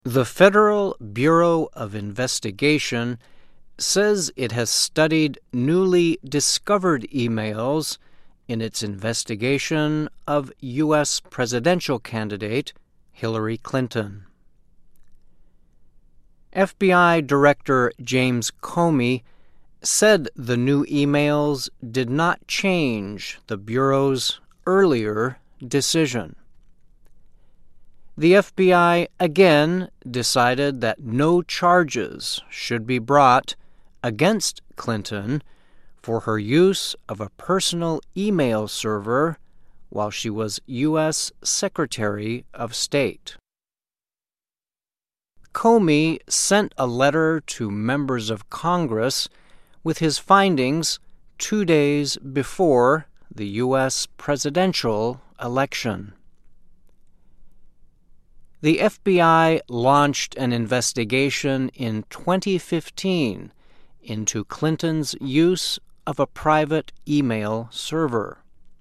The Federal Bureau of Investigation says it has studied newly discovered emails in its investigation of U.S. presidential candidate Hillary Clinton. FBI Director James Comey said the new emails did not change the Bureau's earlier decision. The FBI again decided that no charges should be brought against Clinton for her use of a personal email server while she was U.S. Secretary of State. Comey sent a letter to members of Congress with his findings 2 days before the U.S. presidential election. The FBI launched an investigation in 2015 into Clinton's use of a private email server.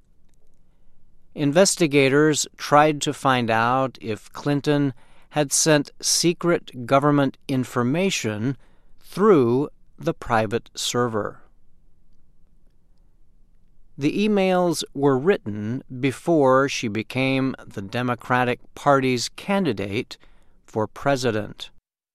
Investigators tried to find out if Clinton had sent secret government information through the private server. The emails were written before she became the Democratic Party's candidate for president.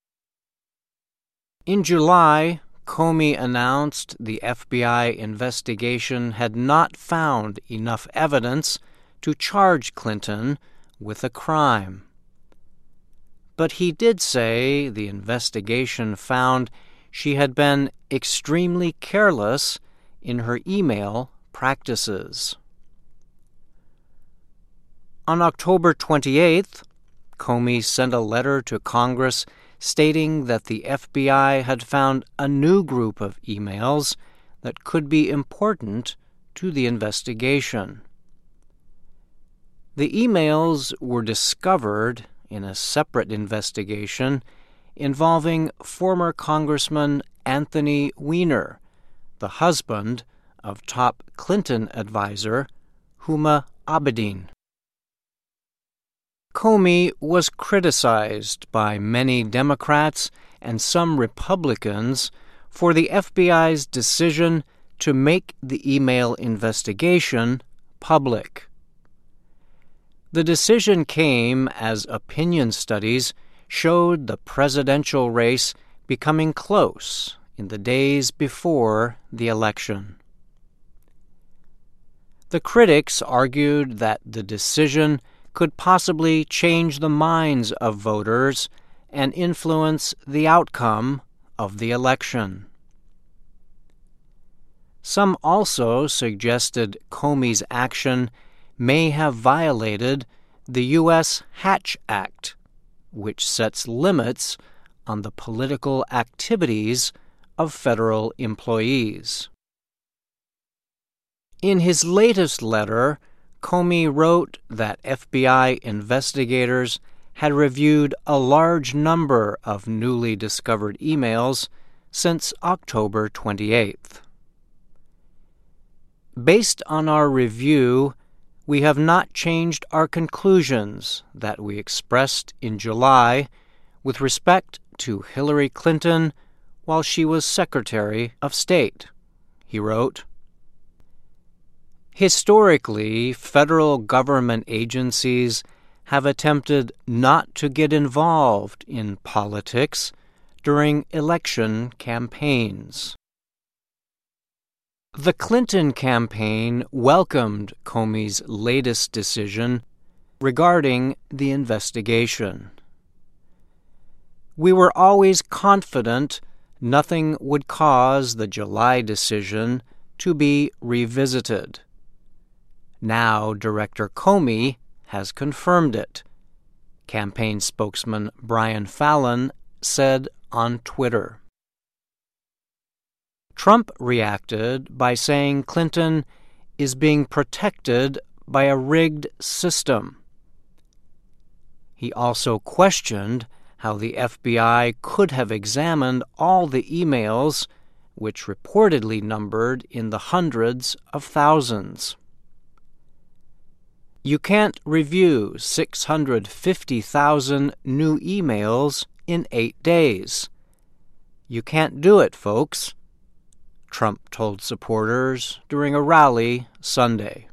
In July, Comey announced the FBI investigation had not found enough evidence to charge Clinton with a crime. But he did say the investigation found she had been extremely careless in her email practices. On October 28th, Comey sent a letter to Congress stating that the FBI had found a new group of emails that could be important to the investigation. The emails were discovered in a separate investigation involving former Congressman Anthony Weiner, the husband of top Clinton advisor Huma Abedin. Comey was criticized by many Democrats and some Republicans for the FBI's decision to make the email investigation public. The decision came as opinion studies showed the presidential race becoming close in the days before the election. The critics argued that the decision could possibly change the minds of voters and influence the outcome of the election. Some also suggested Comey's action may have violated the U.S. Hatch Act, which sets limits on the political activities of federal employees. In his latest letter, Comey wrote that FBI investigators had reviewed a large number of newly discovered emails since October 28th. Based on our review, we have not changed our conclusions that we expressed in July with respect to Hillary Clinton while she was Secretary of State, he wrote. Historically, federal government agencies have attempted not to get involved in politics during election campaigns. The Clinton campaign welcomed Comey's latest decision regarding the investigation. We were always confident nothing would cause the July decision to be revisited. Now Director Comey has confirmed it, campaign spokesman Brian Fallon said on Twitter. Trump reacted by saying Clinton is being protected by a rigged system. He also questioned how the FBI could have examined all the emails, which reportedly numbered in the hundreds of thousands. You can't review 650,000 new emails in 8 days. You can't do it, folks, Trump told supporters during a rally Sunday.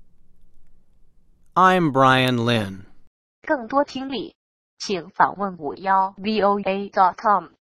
I'm Brian Lynn. 更多听力，请访问51voa.com。